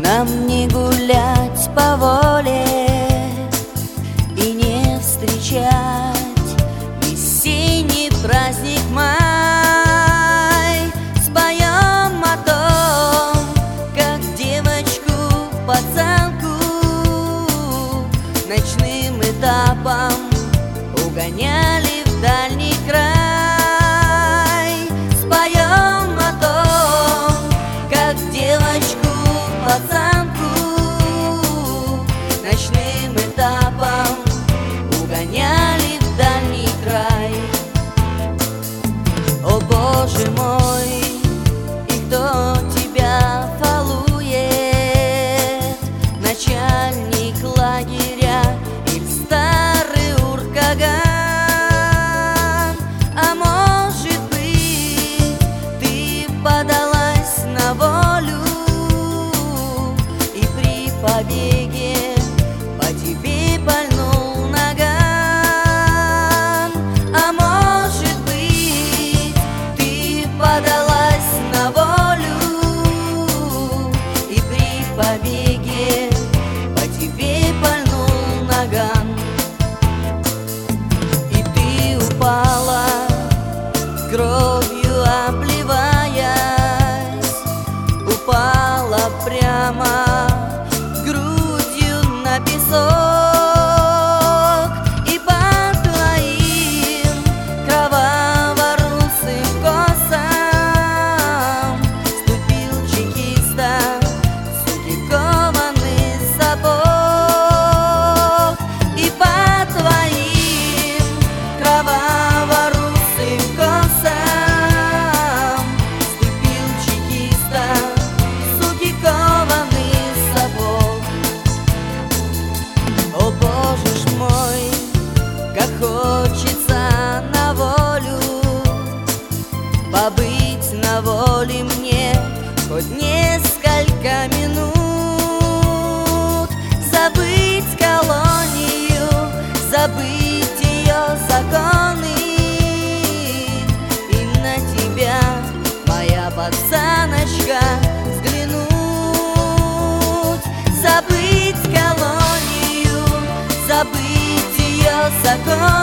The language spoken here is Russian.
Нам не гулять по воле и не встречать весенний праздник май. Споем о том, как девочку, пацанку ночным этапом угоняли в дальний край. Споем о том, как девочку, пацанку ночным этапом угоняли в дальний край. О Боже мой, и кто тебя балует? Начальник лагеря или старый уркаган? А может быть, ты подалась на волю, и при побеге по тебе пальнул наган? А может быть, ты подалась на волю, и при побеге по тебе пальнул наган? И ты упала, кровью обливаясь, упала прямо грудью на песок, и по твоим кроваво-русым косам ступил чекиста суки кованый сапог. И по твоим кроваво-русым косам ступил чекиста суки кованый сапог. О Боже ж мой, как хочется на волю, побыть на воле мне хоть несколько минут, забыть колонию, забыть ее законы, и на тебя, моя пацаночка, взглянуть. Забыть колонию, забыть ее закон,